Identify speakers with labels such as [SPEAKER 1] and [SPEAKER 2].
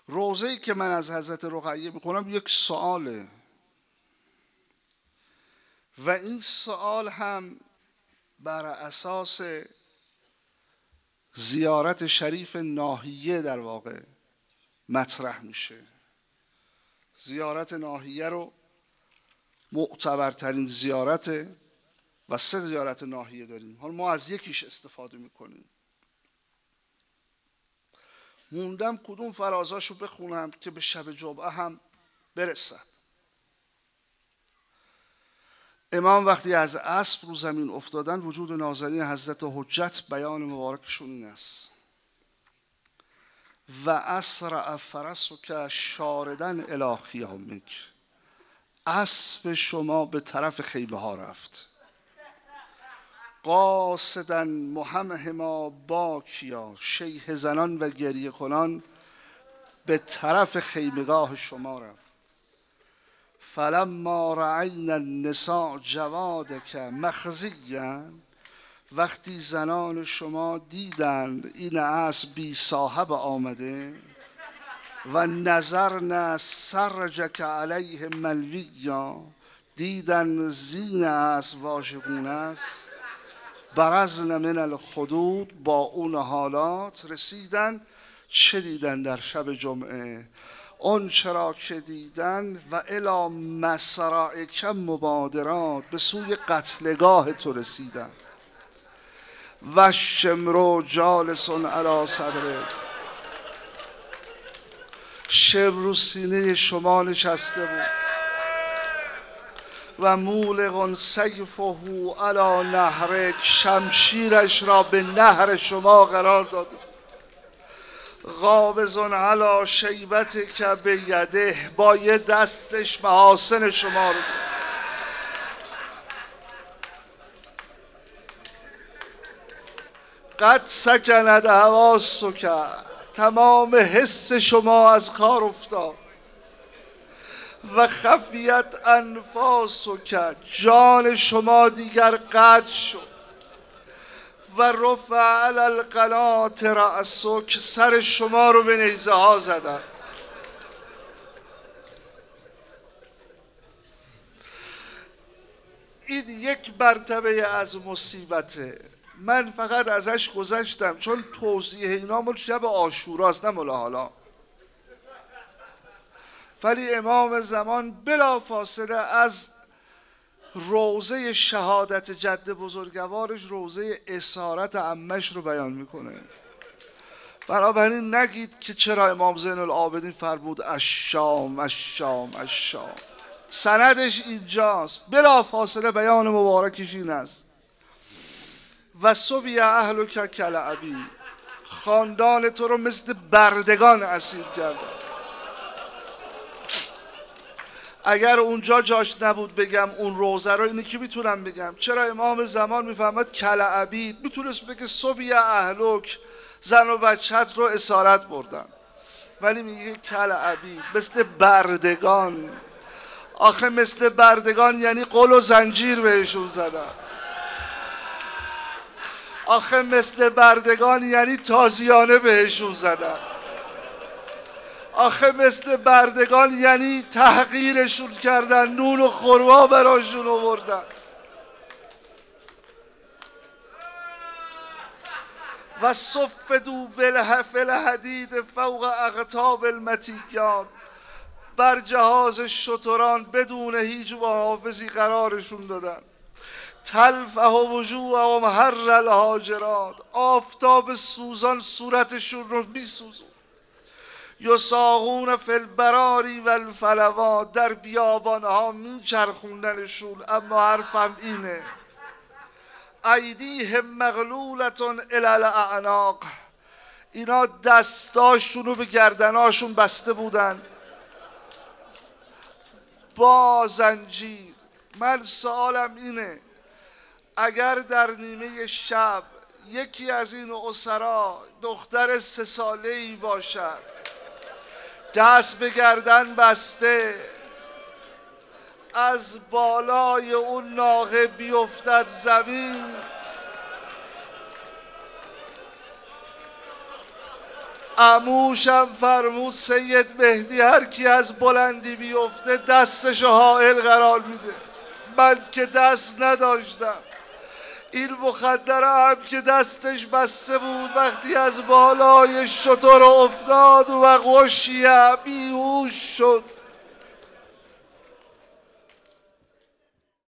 [SPEAKER 1] روزه‌ای که من از حضرت رقیه میخونم یک سؤاله و این سؤال هم بر اساس زیارت شریف ناحیه در واقع مطرح میشه. زیارت ناحیه رو معتبرترین زیارته و 3 زیارت ناحیه داریم. حالا ما از یکیش استفاده میکنیم. موندم کدوم فرازاشو بخونم که به شب جمعه هم برسد. امام وقتی از اسب رو زمین افتادن وجود نازنین حضرت حجت بیان مبارکشون این است: و اسرع فرسک شاردن الی خیامک. اسب شما به طرف خیمه ها رفت. قاصدا مهمهما باکیا، شیهه زنان و گریه کنان به طرف خیمگاه شما رفت. فلما رأینا النساء جوادک مخزیا، وقتی زنان شما دیدند این اسب بی صاحب آمده، و نظرنا سرجک علیه ملویا، دیدن زین اسب واژگون است، برزن من الخدود، با اون حالات رسیدن. چه دیدن در شب جمعه؟ اون چرا که دیدن و الی مسرعک مبادرات، به سوی قتلگاه تو رسیدن. و شمرو جالسون علی صدره، شمر سینه شما نشسته بود. و مولق سیفه علی نهرک، شمشیرش را به نهر شما قرار داده. قابض علی شیبتک بیده، با یه دستش محاسن شما رو. قد سکند حواسک، تمام حس شما از کار افتاد. و خفیت انفاسک، جان شما دیگر قطع شد. و رفع علی القنات رأسک، سر شما رو به نیزه ها زدن. این یک مرتبه از مصیبته. من فقط ازش گذشتم چون توضیح اینا مال شب عاشوراست نه مال حالا. ولی امام زمان بلا فاصله از روضه شهادت جد بزرگوارش روضه اسارت عمش رو بیان میکنه. بنابراین نگید که چرا امام زین العابدین فرمود الشام الشام الشام. سندش اینجاست. بلا فاصله بیان مبارکش این است: و سبی اهلک کلعبی، خاندان تو رو مثل بردگان اسیر کردن. اگر اونجا جاش نبود بگم اون روزه رو، اینی که میتونم بگم چرا امام زمان میفهمد کلعبید، میتونست بگه سبی اهلک، زن و بچت رو اسارت بردن، ولی میگه کلعبید، مثل بردگان. آخه مثل بردگان یعنی قل و زنجیر بهشون زدن. آخه مثل بردگان یعنی تازیانه بهشون زدن. آخه مثل بردگان یعنی تحقیرشون کردن، نون و خرما براشون آوردن. و صفدوا بالحفل الحدید فوق اقطاب المتیات، بر جهاز شتران بدون هیچ محافظی قرارشون دادن. تلفح وجوههم حر الحاجرات، آفتاب سوزان صورتشون رو میسوزون. یساقون فی البراری و الفلوات، در بیابانها میچرخوندنشون. اما حرفم اینه: ایدیهم مغلولتون الی الاعناق، اینا دستاشونو به گردناشون بسته بودن با زنجیر. من سوالم اینه: اگر در نیمه شب یکی از این اسرا دختر 3 ساله‌ای باشد، دست به گردن بسته، از بالای اون ناقه بیفتد زمین، عموشم فرمود سید مهدی هر کی از بلندی بیفته دستشو حائل قرار میده. من که دست نداشتم، این مخدر هم که دستش بسته بود وقتی از بالای شتر افتاد و غشیه بیهوش شد.